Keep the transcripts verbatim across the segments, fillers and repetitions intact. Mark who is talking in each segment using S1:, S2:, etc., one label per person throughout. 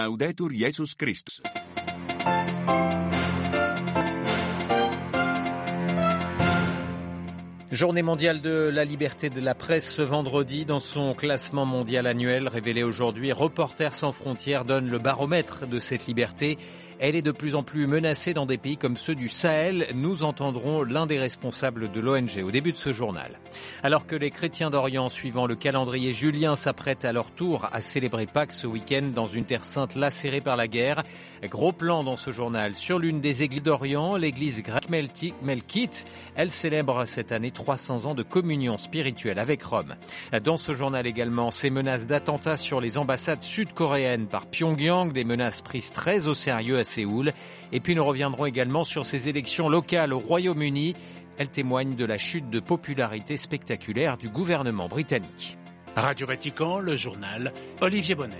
S1: Laudetur Jesus Christus.
S2: Journée mondiale de la liberté de la presse ce vendredi. Dans son classement mondial annuel révélé aujourd'hui, Reporters sans frontières donne le baromètre de cette liberté. Elle est de plus en plus menacée dans des pays comme ceux du Sahel. Nous entendrons l'un des responsables de l'O N G au début de ce journal. Alors que les chrétiens d'Orient, suivant le calendrier julien, s'apprêtent à leur tour à célébrer Pâques ce week-end dans une terre sainte lacérée par la guerre. Gros plan dans ce journal sur l'une des églises d'Orient, l'église grecque Melkite. Elle célèbre cette année trois cents ans de communion spirituelle avec Rome. Dans ce journal également, ces menaces d'attentats sur les ambassades sud-coréennes par Pyongyang, des menaces prises très au sérieux à Séoul. Et puis nous reviendrons également sur ces élections locales au Royaume-Uni. Elles témoignent de la chute de popularité spectaculaire du gouvernement britannique.
S3: Radio Vatican, le journal, Olivier Bonnel.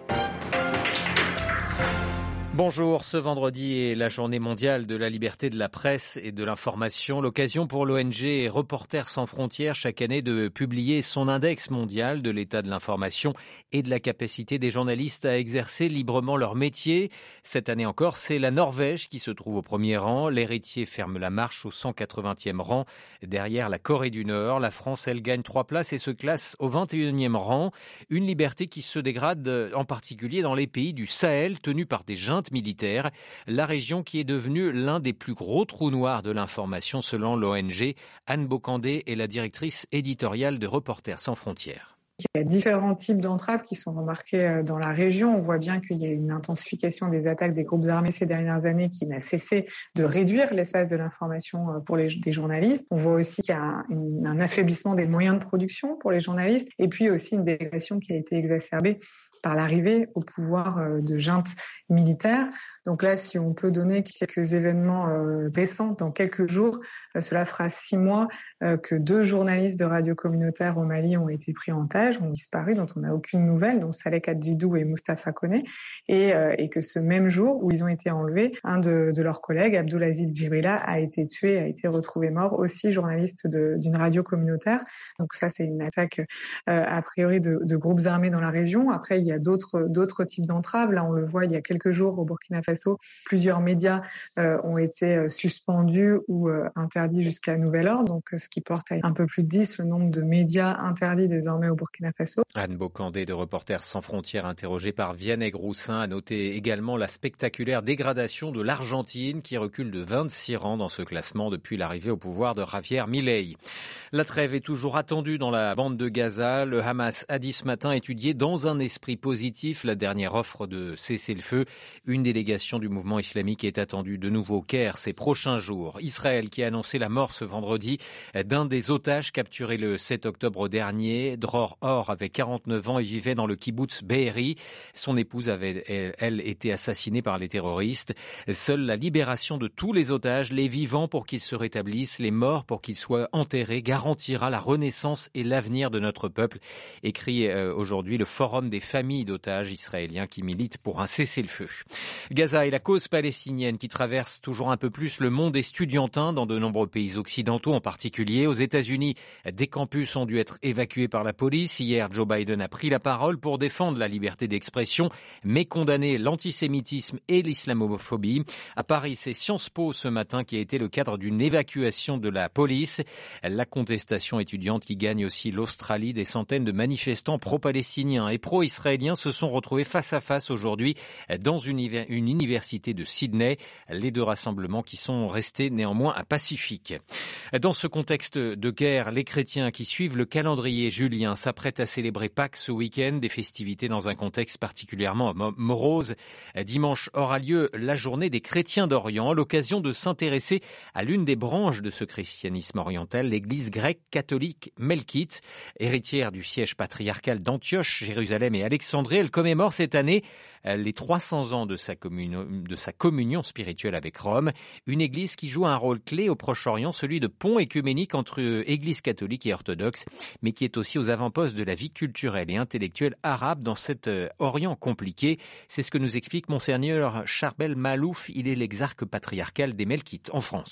S2: Bonjour, ce vendredi est la journée mondiale de la liberté de la presse et de l'information. L'occasion pour l'O N G Reporters sans frontières chaque année de publier son index mondial de l'état de l'information et de la capacité des journalistes à exercer librement leur métier. Cette année encore, c'est la Norvège qui se trouve au premier rang. L'héritier ferme la marche au cent quatre-vingtième rang. Derrière la Corée du Nord, la France, elle gagne trois places et se classe au vingt et unième rang. Une liberté qui se dégrade en particulier dans les pays du Sahel tenus par des juntes militaire, la région qui est devenue l'un des plus gros trous noirs de l'information selon l'O N G. Anne Bocandé est la directrice éditoriale de Reporters sans frontières.
S4: Il y a différents types d'entraves qui sont remarqués dans la région. On voit bien qu'il y a une intensification des attaques des groupes armés ces dernières années qui n'a cessé de réduire l'espace de l'information pour les des journalistes. On voit aussi qu'il y a un, une, un affaiblissement des moyens de production pour les journalistes et puis aussi une dégradation qui a été exacerbée par l'arrivée au pouvoir de juntes militaires. Donc là, si on peut donner quelques événements euh, récents, dans quelques jours, euh, cela fera six mois euh, que deux journalistes de radio communautaire au Mali ont été pris en otage, ont disparu, dont on n'a aucune nouvelle, dont Saleh Kadjidou et Moustapha Koné, et, euh, et que ce même jour où ils ont été enlevés, un de, de leurs collègues, Abdoulaziz Djibrila, a été tué, a été retrouvé mort, aussi journaliste de, d'une radio communautaire. Donc ça, c'est une attaque euh, a priori de, de groupes armés dans la région. Après, il y a d'autres, d'autres types d'entraves. Là, on le voit, il y a quelques jours au Burkina Faso, plusieurs médias euh, ont été euh, suspendus ou euh, interdits jusqu'à nouvel ordre, donc euh, ce qui porte à un peu plus de dix le nombre de médias interdits désormais au Burkina Faso.
S2: Anne Bocandé de Reporters sans frontières, interrogée par Vianney Groussin, a noté également la spectaculaire dégradation de l'Argentine qui recule de vingt-six rangs dans ce classement depuis l'arrivée au pouvoir de Javier Milei. La trêve est toujours attendue dans la bande de Gaza. Le Hamas a dit ce matin étudier dans un esprit positif la dernière offre de cessez-le-feu. Une délégation du mouvement islamique est attendue de nouveau au Caire ces prochains jours. Israël qui a annoncé la mort ce vendredi d'un des otages capturés le sept octobre dernier. Dror Or avait quarante-neuf ans et vivait dans le kibboutz Be'eri. Son épouse avait, elle, elle, été assassinée par les terroristes. Seule la libération de tous les otages, les vivants pour qu'ils se rétablissent, les morts pour qu'ils soient enterrés, garantira la renaissance et l'avenir de notre peuple, écrit euh, aujourd'hui le Forum des familles d'otages israéliens qui militent pour un cessez-le-feu. Gaza et la cause palestinienne qui traverse toujours un peu plus le monde estudiantin dans de nombreux pays occidentaux, en particulier aux États-Unis. Des campus ont dû être évacués par la police. Hier, Joe Biden a pris la parole pour défendre la liberté d'expression, mais condamner l'antisémitisme et l'islamophobie. À Paris, c'est Sciences Po ce matin qui a été le cadre d'une évacuation de la police. La contestation étudiante qui gagne aussi l'Australie. Des centaines de manifestants pro-palestiniens et pro-israéliens se sont retrouvés face à face aujourd'hui dans une, une université de Sydney. Les deux rassemblements qui sont restés néanmoins pacifiques. Dans ce contexte de guerre, les chrétiens qui suivent le calendrier julien s'apprêtent à célébrer Pâques ce week-end, des festivités dans un contexte particulièrement morose. Dimanche aura lieu la journée des chrétiens d'Orient, l'occasion de s'intéresser à l'une des branches de ce christianisme oriental, l'église grecque catholique Melkite, héritière du siège patriarcal d'Antioche, Jérusalem et Alexandrie. Elle commémore cette année les trois cents ans de sa, communion, de sa communion spirituelle avec Rome, une église qui joue un rôle clé au Proche-Orient, celui de pont écuménique entre église catholique et orthodoxe, mais qui est aussi aux avant-postes de la vie culturelle et intellectuelle arabe dans cet Orient compliqué. C'est ce que nous explique Monseigneur Charbel Malouf, il est l'exarque patriarcal des Melkites en France.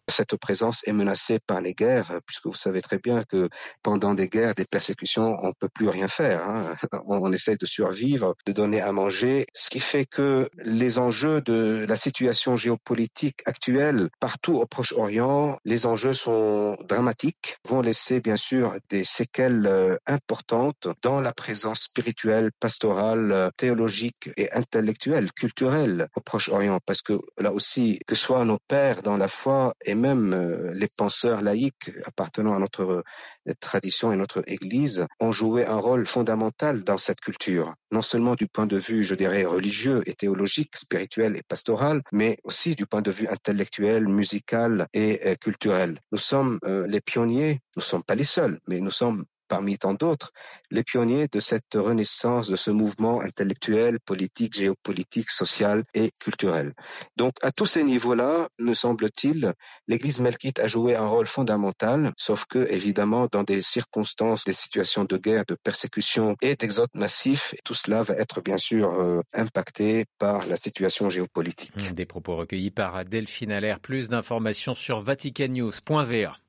S5: Cette présence est menacée par les guerres, puisque vous savez très bien que pendant des guerres, des persécutions, on ne peut plus rien faire. Hein. On, on essaie de survivre, de donner à manger, ce qui fait que les enjeux de la situation géopolitique actuelle partout au Proche-Orient, les enjeux sont dramatiques, vont laisser bien sûr des séquelles euh, importantes dans la présence spirituelle, pastorale, euh, théologique et intellectuelle, culturelle au Proche-Orient, parce que là aussi, que soient nos pères dans la foi et même euh, les penseurs laïcs appartenant à notre euh, tradition et notre Église ont joué un rôle fondamental dans cette culture, non seulement du point de vue, je dirais, religieux et théologique, spirituel et pastoral, mais aussi du point de vue intellectuel, musical et euh, culturel. Nous sommes euh, les pionniers, nous ne sommes pas les seuls, mais nous sommes parmi tant d'autres, les pionniers de cette renaissance, de ce mouvement intellectuel, politique, géopolitique, social et culturel. Donc, à tous ces niveaux-là, me semble-t-il, l'Église melkite a joué un rôle fondamental, sauf que, évidemment, dans des circonstances, des situations de guerre, de persécution et d'exode massif, tout cela va être bien sûr euh, impacté par la situation géopolitique.
S2: Des propos recueillis par Delphine Allaire. Plus d'informations sur vatican news point v a.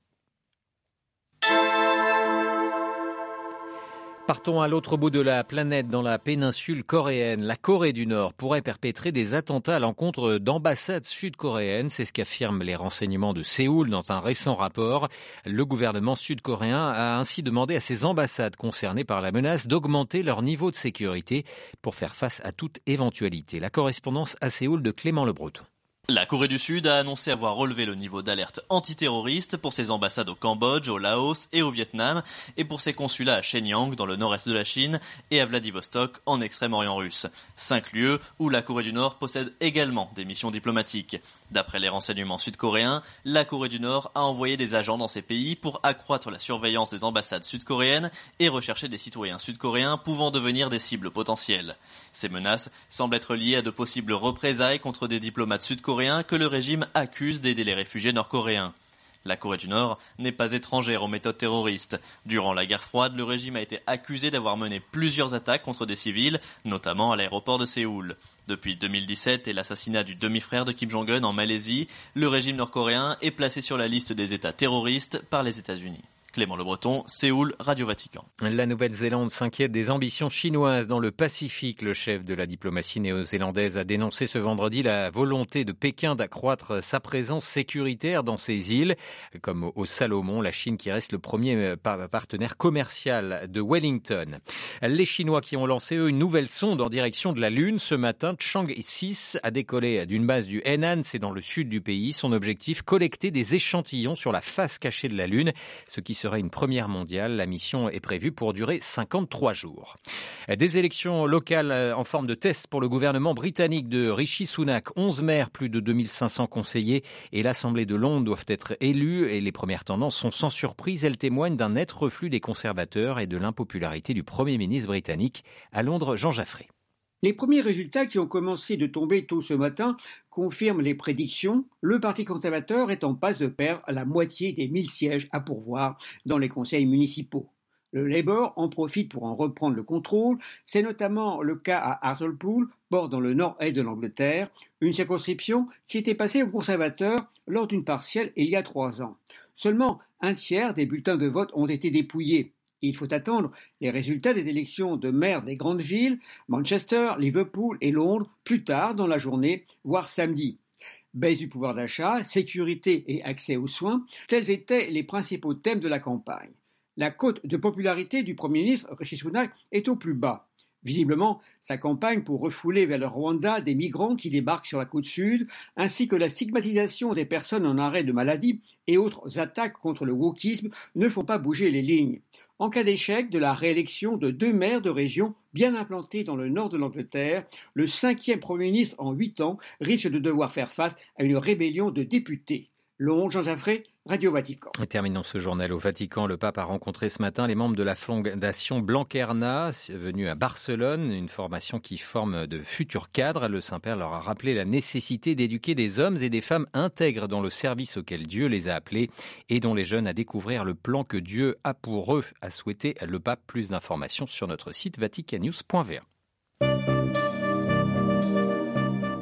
S2: Partons à l'autre bout de la planète, dans la péninsule coréenne. La Corée du Nord pourrait perpétrer des attentats à l'encontre d'ambassades sud-coréennes. C'est ce qu'affirment les renseignements de Séoul dans un récent rapport. Le gouvernement sud-coréen a ainsi demandé à ses ambassades concernées par la menace d'augmenter leur niveau de sécurité pour faire face à toute éventualité. La correspondance à Séoul de Clément Le Breton.
S6: La Corée du Sud a annoncé avoir relevé le niveau d'alerte antiterroriste pour ses ambassades au Cambodge, au Laos et au Vietnam, et pour ses consulats à Shenyang, dans le nord-est de la Chine, et à Vladivostok, en Extrême-Orient russe. Cinq lieux où la Corée du Nord possède également des missions diplomatiques. D'après les renseignements sud-coréens, la Corée du Nord a envoyé des agents dans ces pays pour accroître la surveillance des ambassades sud-coréennes et rechercher des citoyens sud-coréens pouvant devenir des cibles potentielles. Ces menaces semblent être liées à de possibles représailles contre des diplomates sud-coréens que le régime accuse d'aider les réfugiés nord-coréens. La Corée du Nord n'est pas étrangère aux méthodes terroristes. Durant la guerre froide, le régime a été accusé d'avoir mené plusieurs attaques contre des civils, notamment à l'aéroport de Séoul. Depuis deux mille dix-sept et l'assassinat du demi-frère de Kim Jong-un en Malaisie, le régime nord-coréen est placé sur la liste des États terroristes par les États-Unis. Clément Le Breton, Séoul, Radio Vatican.
S2: La Nouvelle-Zélande s'inquiète des ambitions chinoises dans le Pacifique. Le chef de la diplomatie néo-zélandaise a dénoncé ce vendredi la volonté de Pékin d'accroître sa présence sécuritaire dans ces îles, comme aux Salomon, la Chine qui reste le premier partenaire commercial de Wellington. Les Chinois qui ont lancé eux une nouvelle sonde en direction de la Lune ce matin, Chang'e six a décollé d'une base du Henan, c'est dans le sud du pays. Son objectif, collecter des échantillons sur la face cachée de la Lune, ce qui serait une première mondiale. La mission est prévue pour durer cinquante-trois jours. Des élections locales en forme de test pour le gouvernement britannique de Rishi Sunak. onze maires, plus de deux mille cinq cents conseillers et l'Assemblée de Londres doivent être élus et les premières tendances sont sans surprise. Elles témoignent d'un net reflux des conservateurs et de l'impopularité du Premier ministre britannique. À Londres, Jean Jaffré.
S7: Les premiers résultats qui ont commencé de tomber tôt ce matin confirment les prédictions. Le Parti conservateur est en passe de perdre la moitié des mille sièges à pourvoir dans les conseils municipaux. Le Labour en profite pour en reprendre le contrôle. C'est notamment le cas à Hartlepool, bord dans le nord-est de l'Angleterre, une circonscription qui était passée aux conservateurs lors d'une partielle il y a trois ans. Seulement un tiers des bulletins de vote ont été dépouillés. Il faut attendre les résultats des élections de maires des grandes villes, Manchester, Liverpool et Londres, plus tard dans la journée, voire samedi. Baisse du pouvoir d'achat, sécurité et accès aux soins, tels étaient les principaux thèmes de la campagne. La cote de popularité du Premier ministre Rishi Sunak est au plus bas. Visiblement, sa campagne pour refouler vers le Rwanda des migrants qui débarquent sur la côte sud, ainsi que la stigmatisation des personnes en arrêt de maladie et autres attaques contre le wokisme ne font pas bouger les lignes. En cas d'échec de la réélection de deux maires de régions bien implantés dans le nord de l'Angleterre, le cinquième Premier ministre en huit ans risque de devoir faire face à une rébellion de députés. Londres, Jean Jaffré, Radio Vatican.
S2: Et terminons ce journal au Vatican. Le pape a rencontré ce matin les membres de la fondation Blanquerna, venus à Barcelone, une formation qui forme de futurs cadres. Le Saint-Père leur a rappelé la nécessité d'éduquer des hommes et des femmes intègres dans le service auquel Dieu les a appelés, aidons les jeunes à découvrir le plan que Dieu a pour eux, a souhaité le pape. Plus d'informations sur notre site vatican news point v a.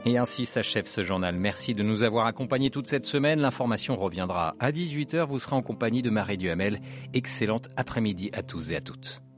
S2: Et ainsi s'achève ce journal. Merci de nous avoir accompagnés toute cette semaine. L'information reviendra à dix-huit heures. Vous serez en compagnie de Marie Duhamel. Excellente après-midi à tous et à toutes.